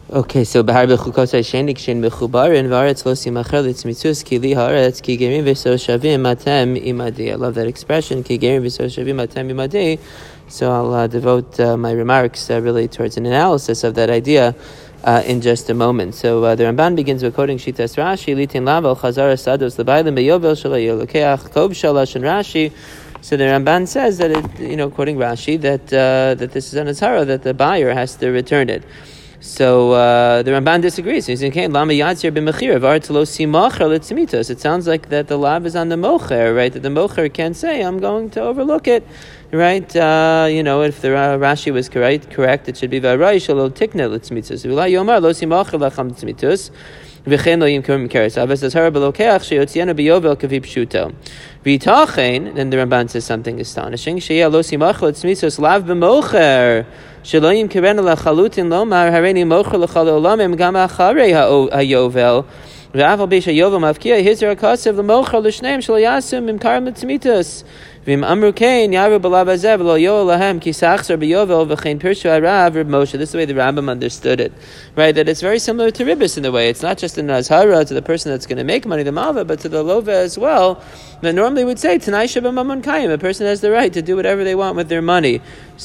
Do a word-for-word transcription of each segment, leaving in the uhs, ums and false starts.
Okay, so Bahar b'chukosai shenik shen b'chubarin v'aretz lo simacher litzmitzus ki li haaretz ki gerim v'so shavim matem imadi. I love that expression, ki gerim v'so shavim matem imadi. So I'll uh, devote uh, my remarks uh, really towards an analysis of that idea uh, in just a moment. So uh, the Ramban begins with quoting Shitas Rashi, litin lavel chazar sados l'baylim beyovel shalayo lokeach kov shalash and Rashi. So the Ramban says that, it, you know, quoting Rashi, that uh, that this is an azhara, that the buyer has to return it. So uh, the Ramban disagrees. He's saying, "Lama yatzir b'mechira v'aretz lo simacher litzmitos." It sounds like that the lav is on the mocher, right? That the mocher can say, "I'm going to overlook it," right? Uh, you know, if the uh, Rashi was correct, correct, it should be v'aray shelo tikna litzmitos. V'la yomar lo simacher lacham litzmitos. V'chein lo yimker mikeres. Avas azhara belokeach sheyotzienu biyovel kavi pshuto. V'itachein. Then the Ramban says something astonishing. Sheyeh lo simacher litzmitos lav b'mocher. Shaloim kirena lachalutin lomar hareni mocher lachalolamim gam acharei hayovel v'aval beisha yovel mavkia hizar akasev lemocher l'shneim shalayasum imkar mitzmitas v'im amru kein yaru b'lav hazev lo yoel lahem ki sachzar b'yovel v'chein pirshu harav Reb Moshe. This is the way the Rambam understood it, right? That it's very similar to Ribbis in the way. It's not just an azhara to the person that's going to make money, the malva, but to the lova as well. That normally would say Tanai Sheba Mamun Kayim. A person has the right to do whatever they want with their money.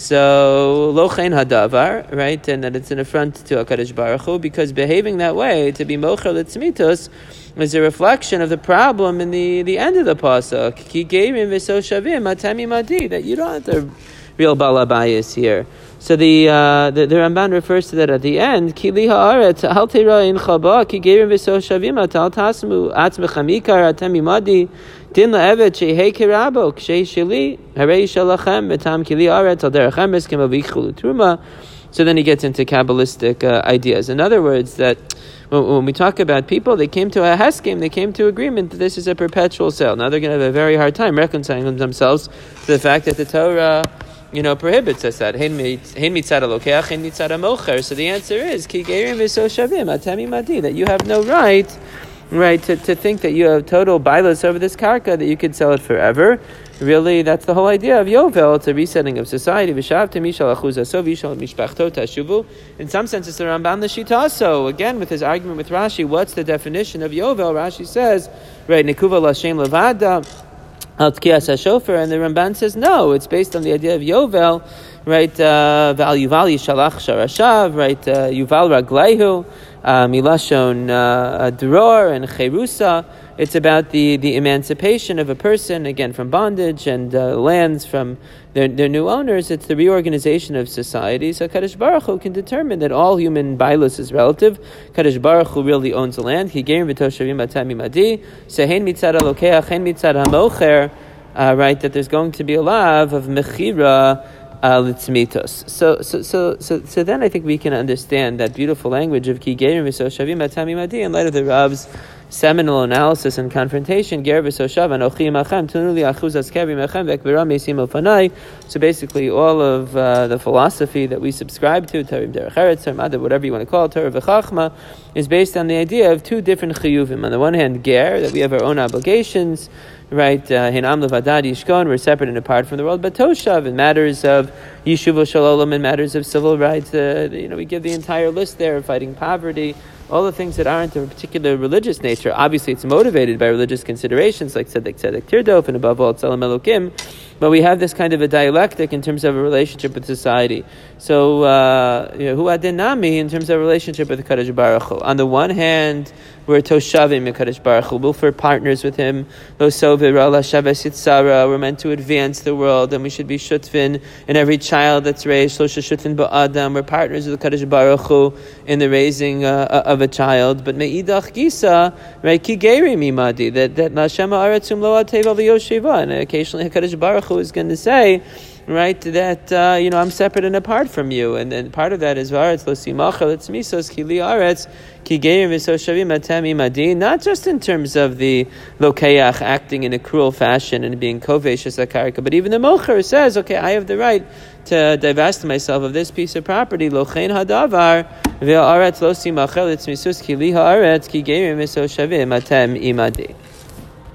So lo chein hadavar, right? And that it's an affront to HaKadosh Baruch Hu, because behaving that way, to be mocher litzmitos, is a reflection of the problem in the, the end of the pasuk. Ki geirim v'so shavim atemi madi, that you don't have the real balabayas here. So the, uh, the the Ramban refers to that at the end. Ki li haaretz al teira in chaba ki geirim v'so shavim atal tasmu atzmecha mikar atemi madi din la'evet shehei kirabo kshei sheli harei shalachem betam ki li haaretz al derech emes kema v'yichulu truma. So then he gets into Kabbalistic uh, ideas. In other words, that when, when we talk about people, they came to a heskim, they came to agreement that this is a perpetual sale. Now they're going to have a very hard time reconciling themselves to the fact that the Torah, you know, prohibits us that. Hein mitzad alokeach, hein mitzad amocher. So the answer is, ki geirim v'so shavim, atemi madi, that you have no right, right, to, to think that you have total bailus over this karka, that you could sell it forever. Really, that's the whole idea of Yovel. It's a resetting of society. In some sense, it's the Ramban L'Shita. So again, with his argument with Rashi, what's the definition of Yovel? Rashi says, right, Nekuva L'Shem Levada, Al Tkiyas HaShofer, and the Ramban says, no, it's based on the idea of Yovel, right, Val Yuval Yishalach Sharashav, right, Yuval Ragleihu, Milashon Dror, and Cherusa. It's about the, the emancipation of a person, again, from bondage, and uh, lands from their, their new owners. It's the reorganization of society. So Kadosh Baruch Hu can determine that all human bailus is relative. Kadosh Baruch Hu really owns the land. He gave v'toshavim atami madi. So hein mitzad alokeach, hein mitzad hamocher, right, that there's going to be a lav of mechira litzmitos. So, so, so, so, so then I think we can understand that beautiful language of ki gerim v'toshavim atami madi in light of the Rav's seminal analysis and confrontation. So basically all of uh, the philosophy that we subscribe to, Tarim Derech Eretz, whatever you want to call it, Torah v'chachma, is based on the idea of two different chiyuvim. On the one hand, ger, that we have our own obligations, right? Hinam levadad yishkon, we're separate and apart from the world. But toshav, in matters of yishuv shalom, in matters of civil rights, uh, you know, we give the entire list there of fighting poverty, all the things that aren't of a particular religious nature. Obviously, it's motivated by religious considerations like tzedek tzedek tirdof, and above all, tzelem elokim. But we have this kind of a dialectic in terms of a relationship with society. So, uh, you know, hu adinami in terms of a relationship with the Kadosh Baruch Hu. On the one hand, we're toshavim in Kadosh Baruch Hu. We're partners with Him. Lo sovir ala shavas yitzara. We're meant to advance the world, and we should be shutfin in every child that's raised. Lo shutfin ba'adam. We're partners with the Kadosh Baruch Hu in the raising uh, of a child. But me'idach gisa, right? Ki geiri mimadi. That that Lashema aratzum lo ateva v'yosheva. And occasionally Kadosh Baruch Hu is going to say, right, that uh, you know, I'm separate and apart from you, and then part of that is v'aretz lo simacha litzmisos ki li aretz ki geirim v'so shavim atemi madi. Not just in terms of the lokeach acting in a cruel fashion and being kovesh akarka, but even the mocher says, okay, I have the right to divest myself of this piece of property. Lo chein hadavar ve'aretz lo simacha litzmisos ki li haaretz ki geirim v'so shavim atem imadi.